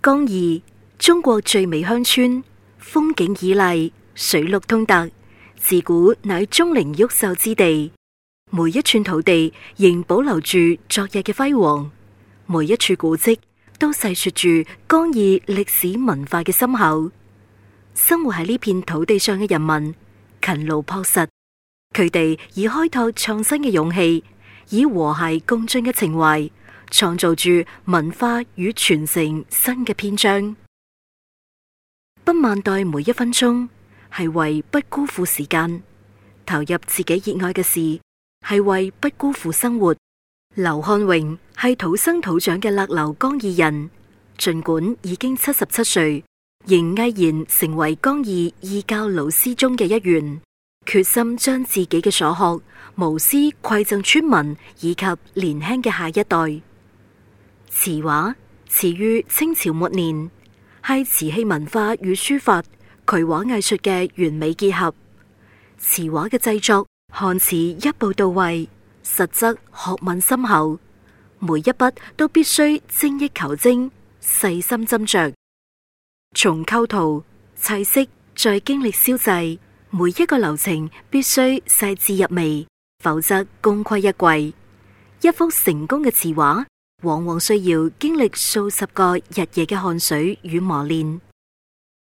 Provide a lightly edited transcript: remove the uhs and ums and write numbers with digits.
江義，中國最美鄉村，風景旖麗，水陸通達，自古乃鍾靈毓秀之地。每一寸土地仍保留住昨日嘅輝煌，每一處古蹟都細說住江義歷史文化嘅深厚。生活喺呢片土地上嘅人民勤勞樸實，佢哋以開拓創新嘅勇氣，以和諧共進嘅情懷，創造住文化與傳承新嘅篇章。北萬代每一分鐘係為不辜負時間，投入自己熱愛嘅事，係為不辜負生活。劉漢榮係土生土長嘅勒流江義人，盡管已經77歲，仍毅然成為江義義教老師中嘅一員，決心將自己嘅所學無私饋贈村民以及年輕嘅下一代。瓷畫始於清朝末年，係瓷器文化與書法、渠畫藝術嘅完美結合。瓷畫嘅製作看似一步到位，實則學問深厚，每一筆都必須精益求精、細心斟酌。從構圖、砌色，再經歷燒製，每一個流程必須細緻入微，否則功虧一簣。一幅成功嘅瓷畫，往往需要經歷數十個日夜嘅汗水與磨練。